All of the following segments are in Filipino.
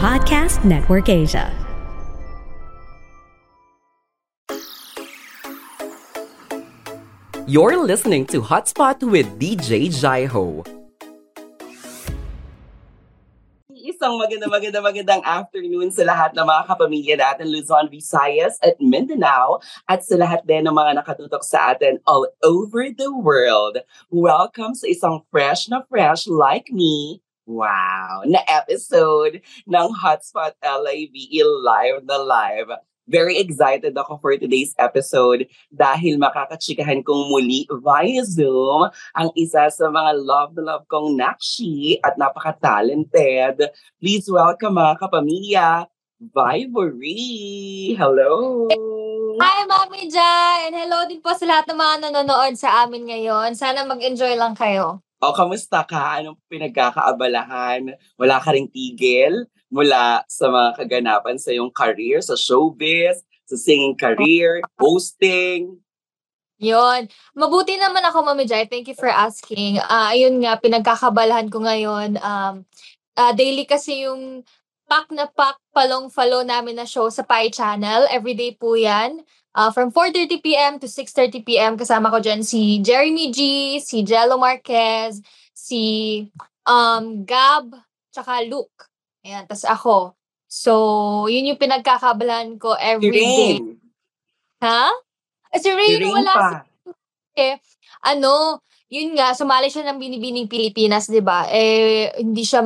Podcast Network Asia. You're listening to Hotspot with DJ Jaiho. Isang magandang afternoon sa lahat ng mga kapamilya natin Luzon, Visayas at Mindanao at sa lahat din ng mga nakatutok sa atin all over the world. Welcome sa isang fresh like me, wow, na episode ng Hotspot LIVE Live na Live. Very excited ako for today's episode dahil makakatsikahan kong muli via Zoom ang isa sa mga love na love kong nakshi at napaka-talented. Please welcome mga kapamilya, Vivory! Hello! Hi, Mami Ja! And hello din po sa lahat ng mga nanonood sa amin ngayon. Sana mag-enjoy lang kayo. O, kamusta ka? Anong pinagkakaabalahan? Wala ka ring tigil mula sa mga kaganapan sa iyong career, sa showbiz, sa singing career, hosting? Yun. Mabuti naman ako, Mami Jai. Thank you for asking. Ayun nga, pinagkakabalahan ko ngayon. Daily kasi yung pack na pack palong-falo namin na show sa Pi Channel. Everyday po yan. From 4:30 p.m. to 6:30 p.m. kasama ko dyan si Jeremy G, si Jello Marquez, si Gab, tsaka Luke. Ayan, tas ako. So, yun yung pinagkakabalahan ko everyday. Ha? Si Rain, wala yun nga, sumali siya ng Binibining Pilipinas, 'di ba? Hindi siya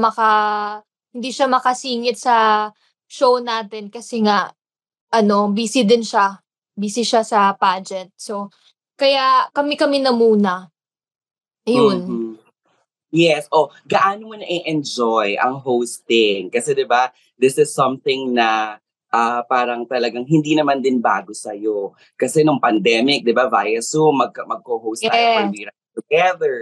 makasingit sa show natin kasi nga busy din siya. Busy siya sa pageant. So, kaya kami na muna. Ayun. Mm-hmm. Yes. Gaano mo na-enjoy ang hosting? Kasi 'di ba, this is something na parang talagang hindi naman din bago sa'yo. Kasi nung pandemic, 'di ba, via Zoom, mag-co-host tayo for We Rise Together.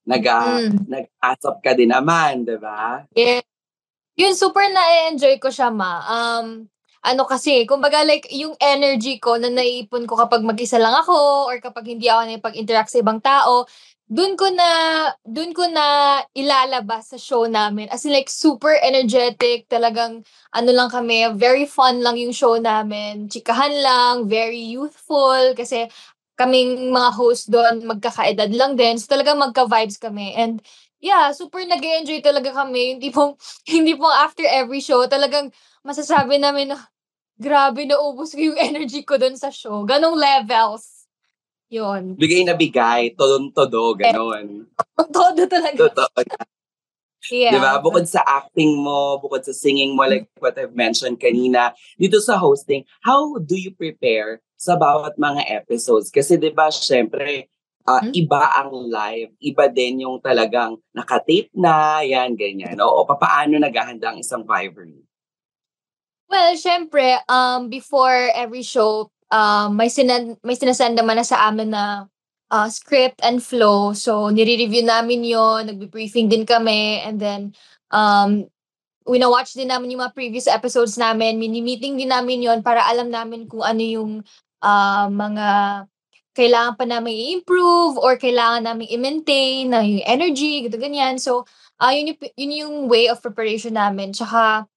Nag-asap ka din naman, 'di ba? Yeah. Yun, super na-enjoy ko siya, ma. Kasi, kumbaga like, yung energy ko na naiipon ko kapag mag-isa lang ako or kapag hindi ako nakipag-interact sa ibang tao, dun ko na ilalabas sa show namin. As in like, super energetic, talagang, lang kami, very fun lang yung show namin. Chikahan lang, very youthful, kasi kaming mga host doon, magkakaedad lang din. So talagang magka-vibes kami. And yeah, super nag-enjoy talaga kami. Hindi pong after every show, talagang masasabi namin na, grabe, naubos ko yung energy ko doon sa show. Ganong levels. Yun. Bigay na bigay, todong-todo, ganon. Todo talaga. Totoo. Yeah. Diba? Bukod sa acting mo, bukod sa singing mo, like what I've mentioned kanina, dito sa hosting, how do you prepare sa bawat mga episodes? Kasi diba, syempre, iba ang live, iba din yung talagang nakatape na, yan, ganyan. O paano naghahanda ang isang Vivory? Well, syempre, before every show, may sinasend naman na sa amin na script and flow. So, nire-review namin yon, nagbe-briefing din kami, and then, wina-watch din namin yung mga previous episodes namin, mini-meeting din namin yon para alam namin kung ano yung mga kailangan pa namin i-improve or kailangan namin i-maintain na yung energy, ganyan. So, yun yung way of preparation namin. Tsaka,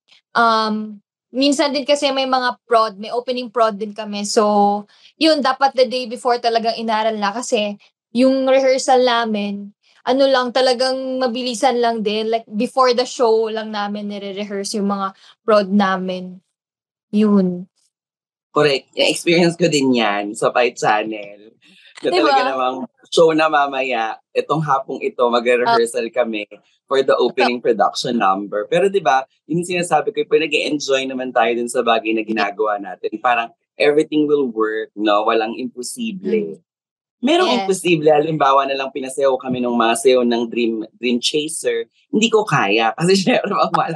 minsan din kasi may may opening prod din kami. So, yun, dapat the day before talagang inaral na kasi yung rehearsal namin, lang, talagang mabilisan lang din. Like, before the show lang namin nire-rehearse yung mga prod namin. Yun. Correct. Experience ko din yan sa Pi Channel. Na diba? Talaga namang show na mamaya, itong hapong ito, mag-rehearsal kami for the opening production number. Pero diba, yung sinasabi ko, nag-enjoy naman tayo dun sa bagay na ginagawa natin. Parang everything will work, no? Walang imposible. Merong imposible, halimbawa na lang pinasayaw kami ng mga sayaw ng Dream Chaser. Hindi ko kaya kasi syempre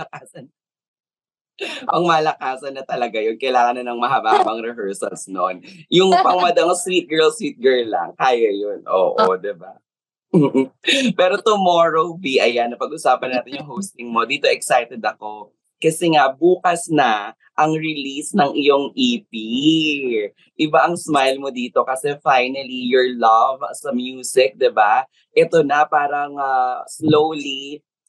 malakasan na talaga yun. Kailangan na ng mahaba-habang rehearsals noon. Yung pangmadang sweet girl lang, kaya yun. Oo, diba? Pero tomorrow, ayan, napag-usapan natin yung hosting mo. Dito excited ako. Kasi nga, bukas na ang release ng iyong EP. Iba ang smile mo dito kasi finally, your love sa music, diba? Ito na parang slowly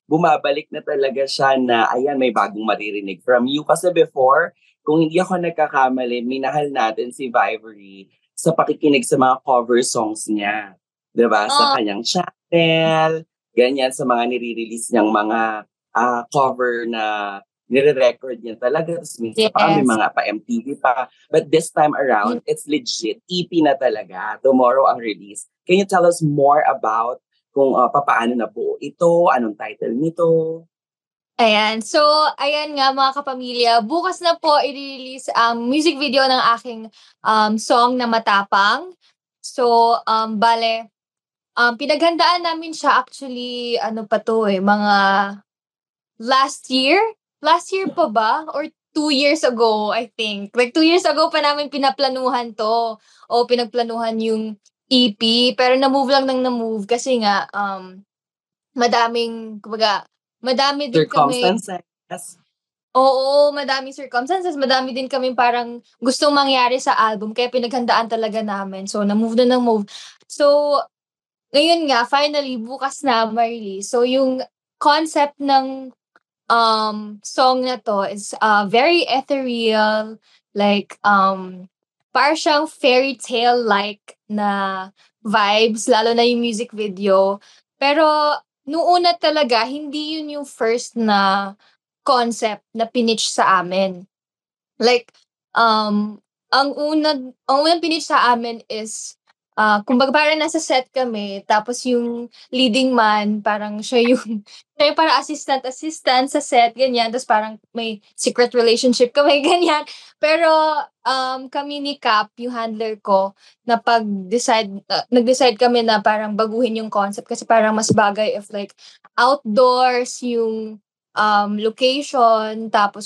bumabalik na talaga siya na, ayan, may bagong maririnig from you. Kasi before, kung hindi ako nagkakamali, minahal natin si Vivory sa pakikinig sa mga cover songs niya. 'Di ba? Sa Oh, kanyang channel, ganyan, sa mga nire-release niyang mga cover na nire-record niya talaga. Tapos minsan pa may yes. mga pa-MTV pa. But this time Mm. around, it's legit. EP na talaga. Tomorrow ang release. Can you tell us more about kung papaano nabuo ito, anong title nito? Ayan. So, ayan nga mga kapamilya, bukas na po i-release ang music video ng aking, song na Matapang. So, pinaghandaan namin siya actually ano pa 'to, eh, mga last year? Last year pa ba or 2 years ago, I think. Like 2 years ago pa namin pinaplanuhan 'to o pinagplanuhan yung EP, pero na-move lang ng na-move kasi nga, madaming kumbaga madami din kami. Circumstances. Oo, madaming circumstances, madami din kaming parang gustong mangyari sa album kaya pinaghandaan talaga namin. So, na-move na ng move. So, ngayon nga finally bukas na ma-release. So, yung concept ng, song na 'to is, very ethereal, like, para siyang fairy tale-like na vibes lalo na yung music video. Pero nung una talaga hindi yun yung first na concept na pinitch sa amin. Like, ang unang pinitch sa amin is, kumbaga parang nasa set kami tapos yung leading man parang siya yung siya yung parang assistant sa set ganyan tapos parang may secret relationship kami ganyan. Pero, kami ni Cap, yung handler ko, nag-decide kami na parang baguhin yung concept kasi parang mas bagay if like outdoors yung, location tapos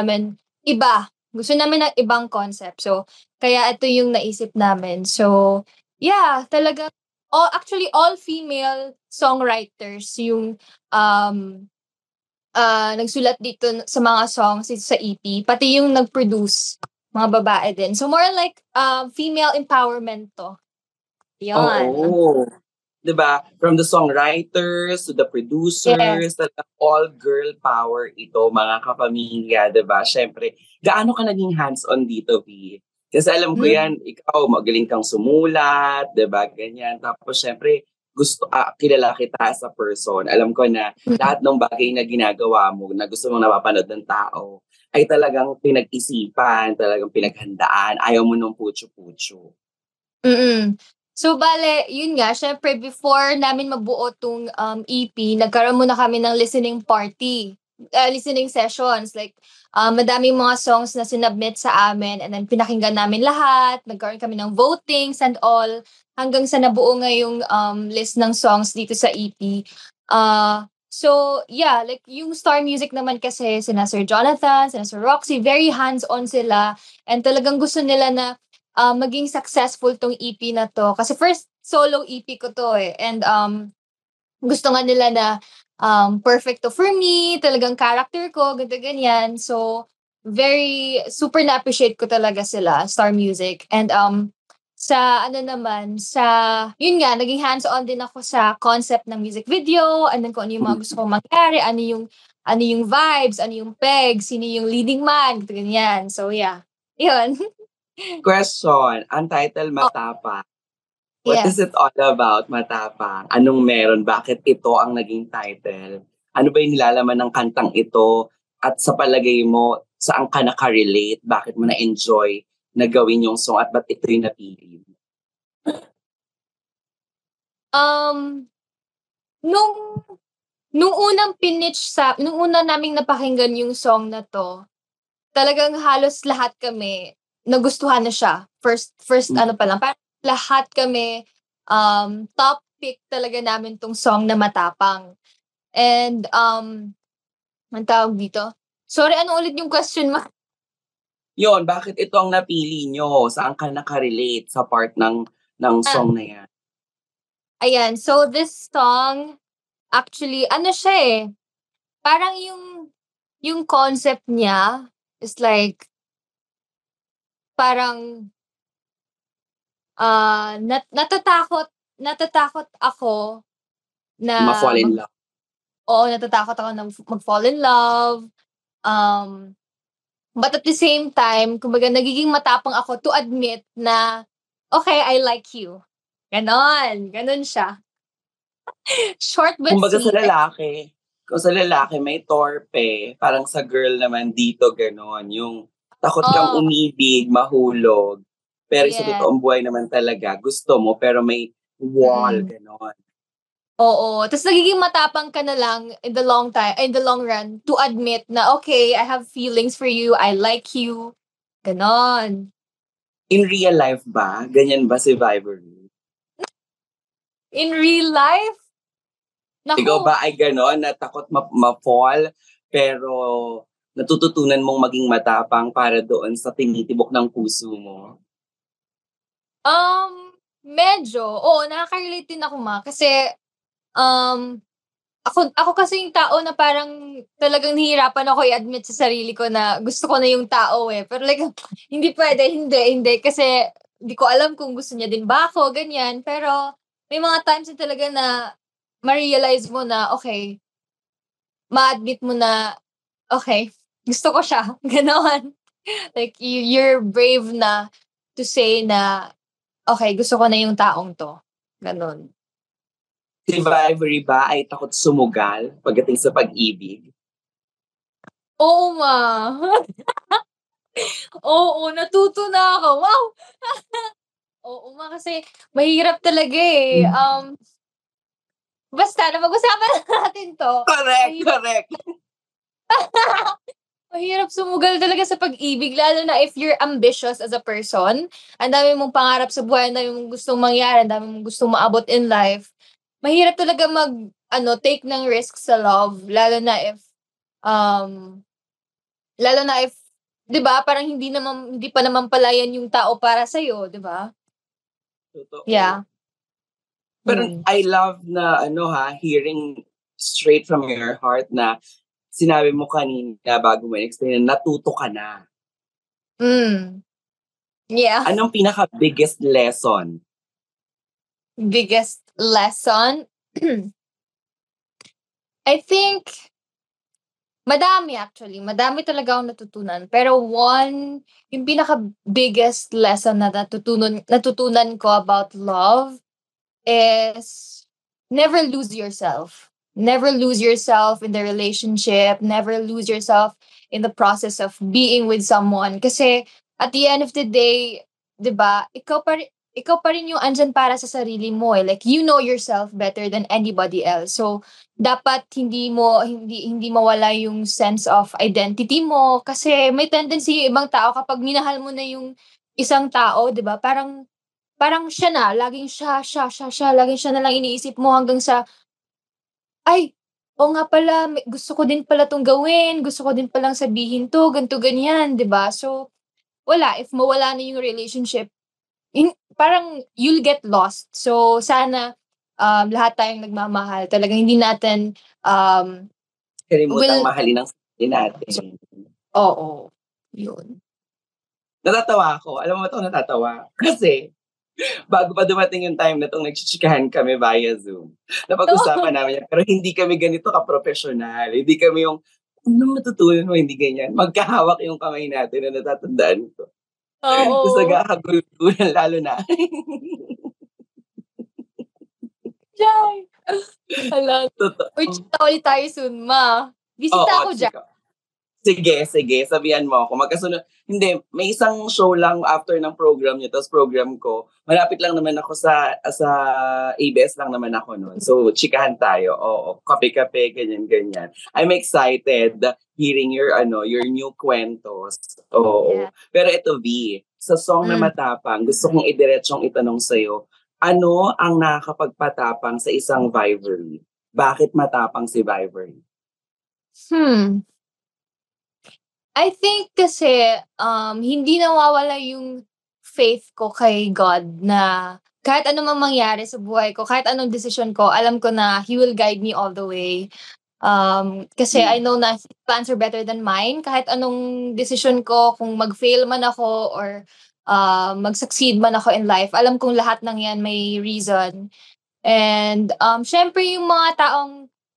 gusto namin ng ibang concept. So, kaya ito yung naisip namin. So, yeah, talagang actually all female songwriters yung, um, nagsulat dito sa mga songs dito sa EP, pati yung nag-produce, mga babae din. So, more like, female empowerment 'to, 'yon. Oo. 'Di ba? From the songwriters to the Yes. producers, talagang all girl power ito mga kapamilya, 'di ba? Siyempre, gaano ka naging hands-on dito, V? Kasi alam ko Hmm, 'yan, ikaw magaling kang sumulat, 'di ba, ganyan. Tapos siyempre kilala kita as a person. Alam ko na mm, lahat ng bagay na ginagawa mo, na gusto mong napapanood ng tao, ay talagang pinag-isipan, talagang pinaghandaan, ayaw mo nung putyu-putyu. mm. So, bale yun nga siyempre before namin mabuo 'tong, EP nagkaroon muna kami ng listening party, listening sessions like, madaming mga songs na sinubmit sa amin and then pinakinggan namin lahat, nagkaroon kami ng votings and all, hanggang sa nabuo nga yung, list ng songs dito sa EP. So yeah, like yung Star Music naman kasi sina Sir Jonathan, sina Sir Roxy, very hands-on sila and talagang gusto nila na maging successful 'tong EP na 'to. Kasi first solo EP ko 'to, eh, and, gusto nga nila na, perfect 'to for me, talagang character ko, ganito, ganyan. So, very super na-appreciate ko talaga sila, Star Music. And, sa ano naman, yun nga, naging hands-on din ako sa concept ng music video, and then kung ano yung mga gusto kong mangyari, ano yung vibes, ano yung pegs, sino yung leading man, ganito, ganyan. So, yeah, yun. Question, ang title Oh, Matapang. What is yes. it all about, Matapang? Anong meron? Bakit ito ang naging title? Ano ba yung nilalaman ng kantang ito? At sa palagay mo, saan ka naka-relate? Bakit mo na-enjoy na gawin yung song at ba't ito yung napili mo? Um, nung nung una naming napakinggan yung song na 'to, talagang halos lahat kami nagustuhan na siya. First ano Mm. pa lang, parang lahat kami, top pick talaga namin 'tong song na Matapang. And, anong tawag dito? Sorry, ano ulit yung question mo? Yun, bakit ito ang napili nyo? Saan ka naka-relate sa part ng Ah, song na yan? ayan. So this song, actually ano siya, eh, parang yung concept niya is like parang, natatakot natatakot ako na Ma-fall in love? Oo, natatakot ako na mag-fall in love. Um, but at the same time, kumbaga nagiging matapang ako to admit na, okay, I like you. Ganon. Ganon siya. Short but Kumbaga sa sweet. lalaki, kung sa lalaki may torpe, parang sa girl naman dito gano'n, yung takot kang Oh, umibig, mahulog. Pero sa yes. totoong buhay naman talaga, gusto mo pero may wall, Mm. gano'n. Oo. Tapos nagiging matapang ka na lang in the long run to admit na, okay, I have feelings for you, I like you. Ganon. In real life ba, ganyan ba si Vibery? In real life, Ikaw naku, ba ay gano'n na takot ma-fall, pero natututunan mong maging matapang para doon sa tinitibok ng puso mo? medyo. Oo, nakaka-relate din ako kasi, um, ako kasi yung tao na parang talagang nahihirapan ako i-admit sa sarili ko na gusto ko na yung tao eh. Pero like, hindi pwede, hindi. Kasi hindi ko alam kung gusto niya din ba ako, ganyan. Pero may mga times na talaga na ma-realize mo na, okay, ma-admit mo na, okay, gusto ko siya. Ganon. Like, you're brave na to say na, okay, gusto ko na yung taong to. Ganon. Si Vibery ba ay takot sumugal pagdating sa pag-ibig? Oo nga. Oo, natuto na ako. Wow! Oo nga, kasi mahirap talaga eh. Basta na pag-usapan na natin 'to. Correct, Mahirap correct. mahirap sumugal talaga sa pag-ibig lalo na if you're ambitious as a person. Ang dami mong pangarap sa buhay, ang dami mong gustong mangyari, ang dami mong gustong maabot in life. Mahirap talaga take ng risk sa love um, lalo na if 'di ba, parang hindi pa naman pala yan yung tao para sa'yo, 'di ba? Totoo. Yeah, Pero yun. I love na hearing straight from your heart na sinabi mo kanina bago mo explain na natuto ka na. Hmm, yeah. Anong pinaka-biggest lesson? Biggest lesson? I think madami actually, madami talaga akong natutunan. Pero yung pinaka-biggest lesson na natutunan ko about love is never lose yourself. Never lose yourself in the relationship, never lose yourself in the process of being with someone. Kasi at the end of the day, 'di ba, ikaw pa rin yung andyan para sa sarili mo eh. Like you know yourself better than anybody else. So dapat hindi mawala yung sense of identity mo kasi may tendency yung ibang tao kapag minahal mo na yung isang tao, 'di ba? Parang siya na, laging siya, laging siya na lang iniisip mo hanggang sa, "Ay, oo nga pala, gusto ko din pala 'tong gawin, gusto ko din palang sabihin 'to, ganito, ganyan." 'Di ba? So, wala, if mawala na yung relationship, parang you'll get lost. So, sana, lahat tayong nagmamahal talagang hindi natin, Kalimutang will mahalin ang sarili natin. oo, yun. Natatawa ako. Alam mo ba 'to natatawa? Kasi bago pa dumating yung time na 'tong nagchichikahan kami via Zoom, napag-usapan namin yan, pero hindi kami ganito kapropesyonal. Hindi kami yung, "Anong natutunan mo?" Hindi ganyan. Magkahawak yung kamay natin na natatandaan ko. Tapos Oo, naghahagulgulan lalo na. Jai. Hala, uy, Totoo. chika ulit tayo soon, Oo, bisita ako diyan. chika. Sige, sabihan mo ako. Magkasunod hindi, may isang show lang after ng program niyo tapos program ko. Malapit lang naman ako sa ABS lang naman ako nun. So, chikahan tayo, oo. Kape-kape, ganyan. I'm excited hearing your new kwentos. Oo. Yeah. Pero ito, V, sa song na Hmm. Matapang, gusto kong idiretsong itanong sa'yo, ano ang nakakapagpatapang sa isang Vibery? Bakit matapang si Vibery? Hmm. I think kasi, hindi nawawala yung faith ko kay God na kahit ano mang mangyari sa buhay ko, kahit anong desisyon ko, alam ko na He will guide me all the way. Kasi I know na His plans are better than mine. Kahit anong desisyon ko, kung mag-fail man ako or mag-succeed man ako in life, alam kong lahat ng yan may reason. And siyempre yung mga taong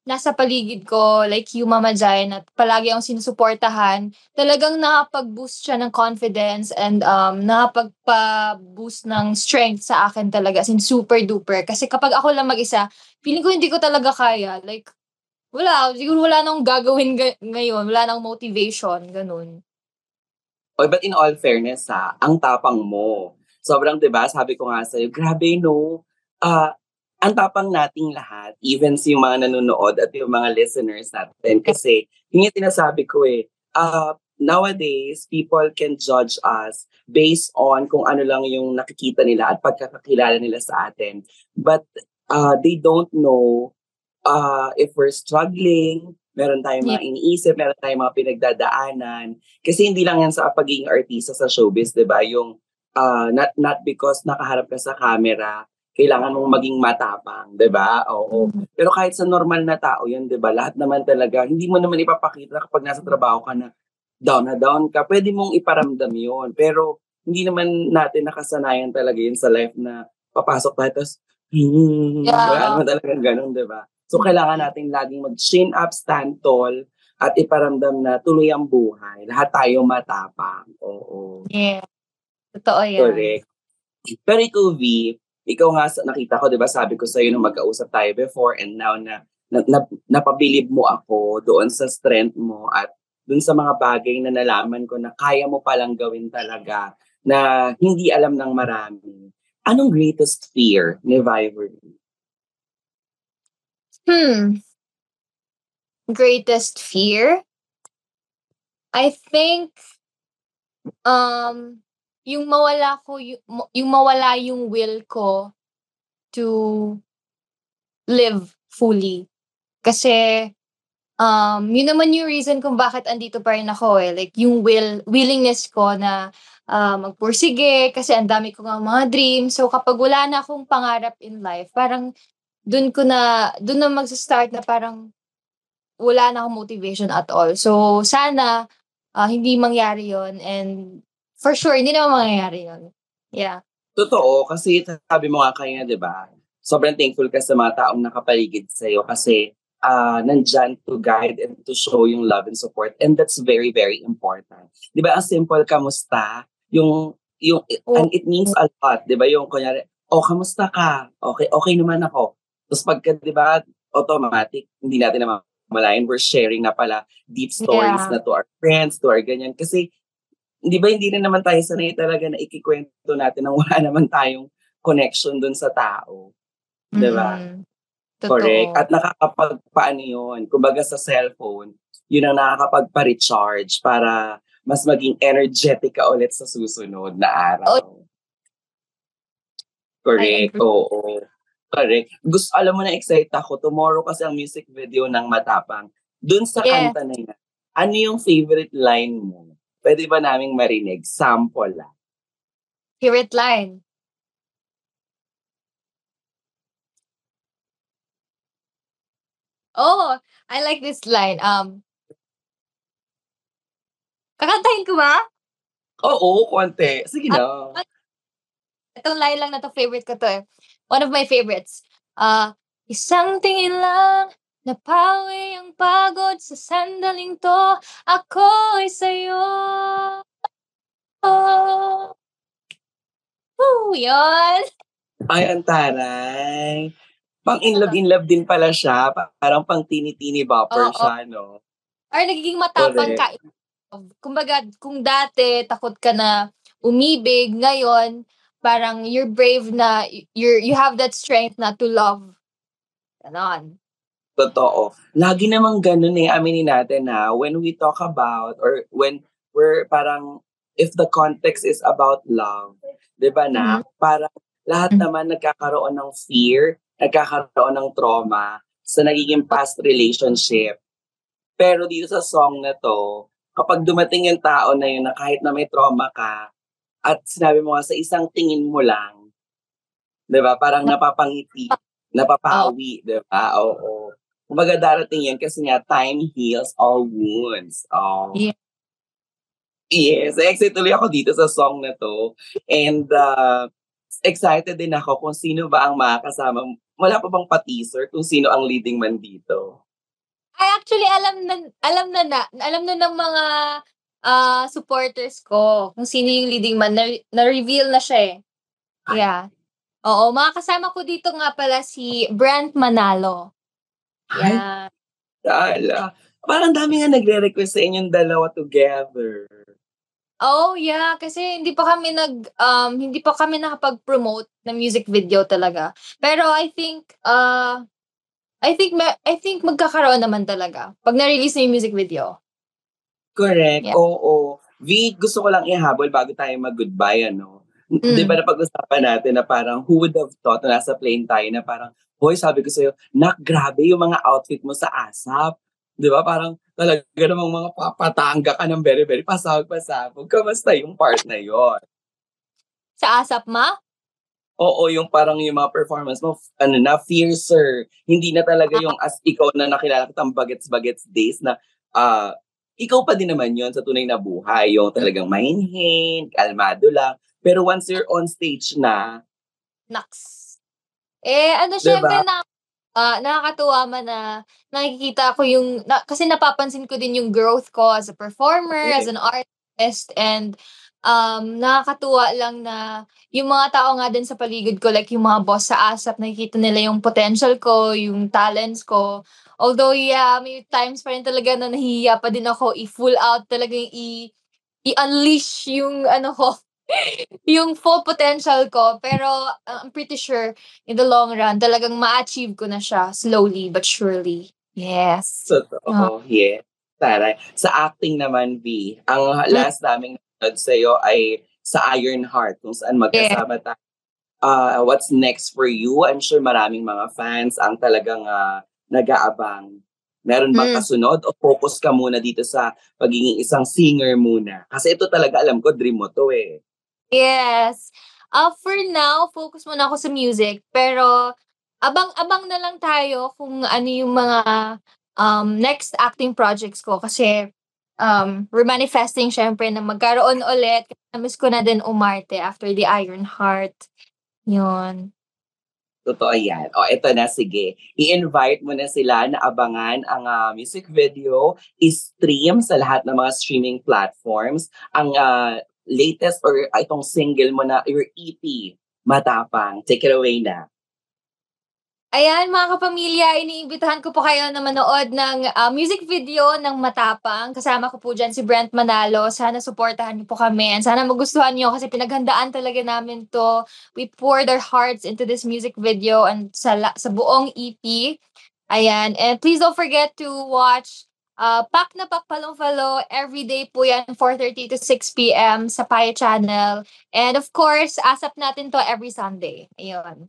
nasa paligid ko, like yung Mama Jain at palagi akong sinusuportahan, talagang nakapag-boost siya ng confidence and nakapagpa-boost ng strength sa akin talaga, as in super duper. Kasi kapag ako lang mag-isa, feeling ko hindi ko talaga kaya. Like, siguro wala nang gagawin ngayon, wala nang motivation, ganun. Oy, but in all fairness ang tapang mo. Sobrang 'di ba, sabi ko nga sa'yo, grabe 'no, ang tapang nating lahat, even yung mga nanonood at yung mga listeners natin. Kasi yun yung sinasabi ko nowadays, people can judge us based on kung ano lang yung nakikita nila at pagkakakilala nila sa atin. But they don't know if we're struggling, meron tayong Yeah. mga iniisip, meron tayong mga pinagdadaanan. Kasi hindi lang yan sa pagiging artista sa showbiz, di ba? Yung not because nakaharap ka sa camera, kailangan mong maging matapang, di ba? Oo. Pero kahit sa normal na tao yun, di ba? Lahat naman talaga, hindi mo naman ipapakita kapag nasa trabaho ka na down ka. Pwede mong iparamdam yun. Pero hindi naman natin nakasanayan talaga yun sa life na papasok tayo, tapos wala Yeah. naman talagang ganun, di ba? So, kailangan natin laging mag-chin up, stand tall, at iparamdam na tuloy ang buhay. Lahat tayo matapang. Oo. Yeah. Totoo yan. Correct. Pero ikaw, V, ikaw nga nakita ko, di ba, sabi ko sa'yo nung magkausap tayo before and now na napabilib mo ako doon sa strength mo at doon sa mga bagay na nalaman ko na kaya mo palang gawin talaga na hindi alam ng marami. Anong greatest fear ni Vivory? Greatest fear? I think, yung mawala yung will ko to live fully. Kasi, yun naman yung reason kung bakit andito pa rin ako eh. Like, yung willingness ko na magpursige kasi ang dami ko nga mga dreams. So, kapag wala na akong pangarap in life, parang dun na magsa-start na parang wala na akong motivation at all. So, sana hindi mangyari yon and for sure, hindi naman mangyayari yon. Yeah. Totoo, kasi sabi mo nga kanina, di ba? Sobrang thankful ka sa mga taong nakapaligid sa'yo kasi nandyan to guide and to show yung love and support. And that's very, very important. Di ba, ang simple, kamusta? And it means a lot. Di ba, yung kunyari, kamusta ka? Okay naman ako. Tapos pagka, di ba, automatic, hindi natin naman malayan, we're sharing na pala deep stories Yeah. na to our friends, to our ganyan. Kasi di ba hindi rin naman tayo sanay talaga na ikikwento natin nang wala naman tayong connection dun sa tao. Di ba? Totoo. Correct. At nakakapagpaano yun. Kumbaga sa cellphone, yun ang nakakapagpa-recharge para mas maging energetic ka ulit sa susunod na araw. Correct. Oo. Correct. Alam mo na excited ako. Tomorrow kasi ang music video ng Matapang. Dun sa kanta na yan, ano yung favorite line mo? Pwede ba naming marinig? Sample lang. Favorite line? Oh, I like this line. Kakantahin ko ba? Oo, konti. Sige na. Itong line lang na to, favorite ko to eh. One of my favorites. Isang tingin lang, napawi ang pagod sa sandaling to, ako ay sa'yo. Yun! Ay, ang taray. Pang in love din pala siya. Parang pang tini-tini bopper siya, no? Or nagiging matapang ka. Kumbaga, kung dati takot ka na umibig, ngayon, parang you're brave na, you have that strength na to love. Ganon. Totoo. Lagi namang ganun aminin natin na when we talk about or when we're parang if the context is about love, di ba na? Parang lahat naman nagkakaroon ng fear, nagkakaroon ng trauma sa nagiging past relationship. Pero dito sa song na to, kapag dumating yung tao na yun na kahit na may trauma ka, at sinabi mo nga sa isang tingin mo lang, di ba? Parang napapangiti, napapawi, di ba? Oo. Kumbaga darating yan kasi nga time heals all wounds. Oh. Yeah. Yes, excited tuloy ako dito sa song na to. And excited din ako kung sino ba ang makakasama. Wala pa bang pa-teaser kung sino ang leading man dito? Ay, actually, alam na ng mga supporters ko kung sino yung leading man. Na-reveal na siya eh. Yeah. Oo, mga kasama ko dito nga pala si Brent Manalo. Ay, Yeah. ala. Parang dami nga nagre-request sa inyong dalawa together. Oh, yeah, kasi hindi pa kami nakapag-promote ng music video talaga. Pero I think magkakaroon naman talaga pag na-release na yung music video. Correct, Yeah. oo. V, gusto ko lang ihabol bago tayo mag-goodbye, ano? Di ba napag-usapan natin na parang who would have thought na nasa plane tayo na parang, hoy, sabi ko sa'yo, grabe yung mga outfit mo sa ASAP. Di ba? Parang talaga namang mga papatanga ka ng very, very pasabog-pasabog. Kamusta yung part na yon? Sa ASAP Ma? Oo, yung parang yung mga performance mo, fiercer. Hindi na talaga yung as ikaw na nakilala kitang bagets-bagets days na ikaw pa din naman yon sa tunay na buhay. Yung talagang mahinhin, kalmado lang. Pero once you're on stage na, Naks. Syempre diba? nakakatuwa man na nakikita ko kasi napapansin ko din yung growth ko as a performer, as an artist, and nakakatuwa lang na yung mga tao nga din sa paligid ko, like yung mga boss sa ASAP, nakikita nila yung potential ko, yung talents ko. Although, yeah, may times pa rin talaga na nahihiya pa din ako i-full out talaga i-unleash yung ko, yung full potential ko. Pero I'm pretty sure in the long run, talagang ma-achieve ko na siya slowly but surely. Yes. Totoo, yeah. Taray. Sa acting naman, V, ang last naming nanood sa'yo ay sa Iron Heart, kung saan magkasama tayo. What's next for you? I'm sure maraming mga fans ang talagang nag-aabang. Meron bang kasunod o focus ka muna dito sa pagiging isang singer muna? Kasi ito talaga, alam ko, dream mo to eh. Yes. For now, focus muna ako sa music. Pero, abang-abang na lang tayo kung ano yung mga next acting projects ko. Kasi, we're manifesting syempre na magkaroon ulit. Namiss ko na din umarte after the Iron Heart. Yun. Totoo yan. O, eto na, sige. I-invite mo na sila na abangan ang music video, i-stream sa lahat ng mga streaming platforms. Ang latest or itong single mo na, your EP, Matapang. Take it away na. Ayan, mga kapamilya, iniimbitahan ko po kayo na manood ng music video ng Matapang. Kasama ko po dyan si Brent Manalo. Sana supportahan niyo po kami. And sana magustuhan niyo kasi pinaghandaan talaga namin to. We poured our hearts into this music video and sa buong EP. Ayan. And please don't forget to watch Pak na Pak Palong Falo. Everyday po yan, 4:30 to 6 p.m. sa Paya Channel. And of course, ASAP natin to every Sunday. Ayun.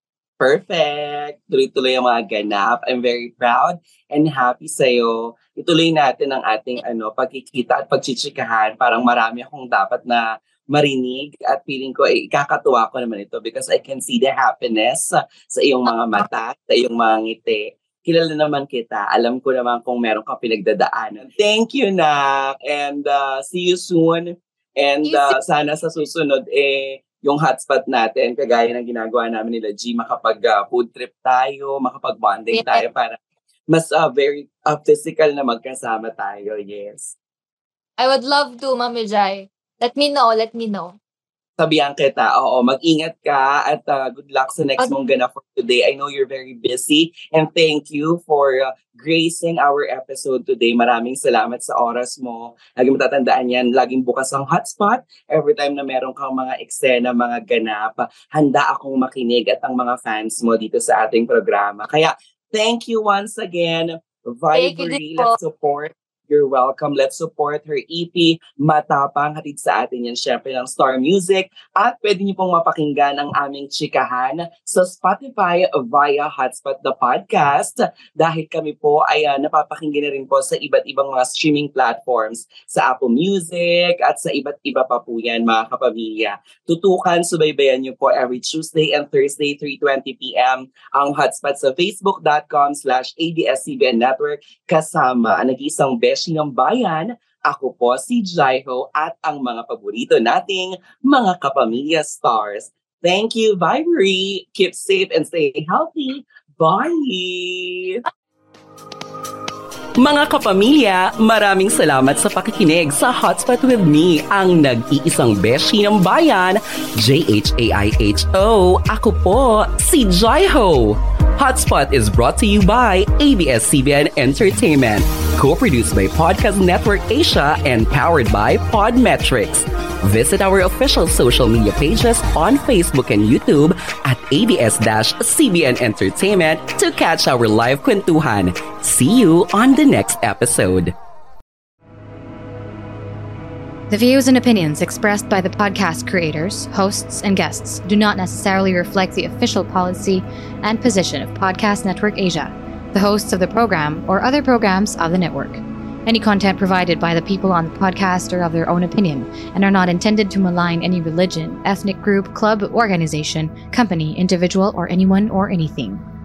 Perfect! Tuloy-tuloy ang mga ganap. I'm very proud and happy sa'yo. Ituloy natin ang ating pagkikita at pagchichikahan. Parang marami akong dapat na marinig at feeling ko ikakatuwa ko naman ito because I can see the happiness sa iyong mga mata, sa iyong mga ngiti. Kilala naman kita. Alam ko naman kung meron kang pinagdadaanan. Thank you, Nak! And see you soon. And sana sa susunod yung hotspot natin, kagaya ng ginagawa namin nila G, makapag food trip tayo, makapag-bonding tayo para mas very physical na magkasama tayo. Yes. I would love to, Mami Jai. Let me know. Sabihan kita, oo, mag-ingat ka at good luck sa next mong ganap for today. I know you're very busy and thank you for gracing our episode today. Maraming salamat sa oras mo. Lagi matatandaan yan, laging bukas ang hotspot. Every time na meron kang mga eksena, mga ganap, handa akong makinig at ang mga fans mo dito sa ating programa. Kaya thank you once again. Vibery, let's support. You're welcome. Let's support her EP, Matapang. Hatid sa atin yan syempre ng Star Music. At pwede niyo pong mapakinggan ang aming chikahan sa Spotify via Hotspot the Podcast. Dahil kami po ay napapakinggan na rin po sa iba't ibang mga streaming platforms. Sa Apple Music at sa iba't iba pa po yan mga kapamilya. Tutukan, subaybayan niyo po every Tuesday and Thursday 3:20 p.m. ang Hotspot sa facebook.com/ABS-CBN Network kasama ang nag-iisang beshi ng bayan. Ako po si Jaiho at ang mga paborito nating mga kapamilya stars. Thank you, Vibery. Keep safe and stay healthy. Bye! Mga kapamilya, maraming salamat sa pakikinig sa Hotspot with me, ang nag-iisang beshi ng bayan, JHAIHO. Ako po, si Jaiho. Hotspot is brought to you by ABS-CBN Entertainment, co-produced by Podcast Network Asia and powered by Podmetrics. Visit our official social media pages on Facebook and YouTube at ABS-CBN Entertainment to catch our live kwentuhan. See you on the next episode. The views and opinions expressed by the podcast creators, hosts, and guests do not necessarily reflect the official policy and position of Podcast Network Asia, the hosts of the program, or other programs of the network. Any content provided by the people on the podcast are of their own opinion and are not intended to malign any religion, ethnic group, club, organization, company, individual, or anyone or anything.